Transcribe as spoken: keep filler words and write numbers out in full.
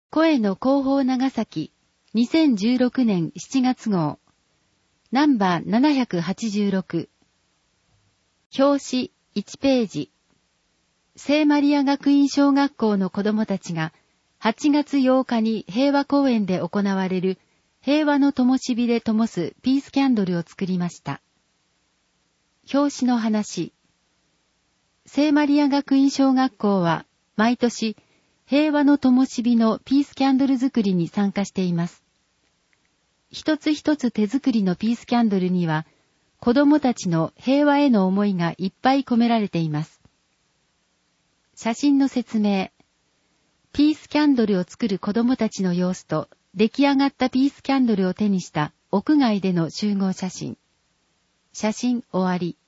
声の広報長崎にせんじゅうろくねんしちがつ号ナンバーななひゃくはちじゅうろく表紙いちページ聖マリア学院小学校の子供たちがはちがつようかに平和公園で行われる平和の灯火で灯すピースキャンドルを作りました。表紙の話。聖マリア学院小学校は毎年平和の灯火のピースキャンドル作りに参加しています。一つ一つ手作りのピースキャンドルには子供たちの平和への思いがいっぱい込められています。写真の説明。ピースキャンドルを作る子供たちの様子と出来上がったピースキャンドルを手にした屋外での集合写真。写真終わり。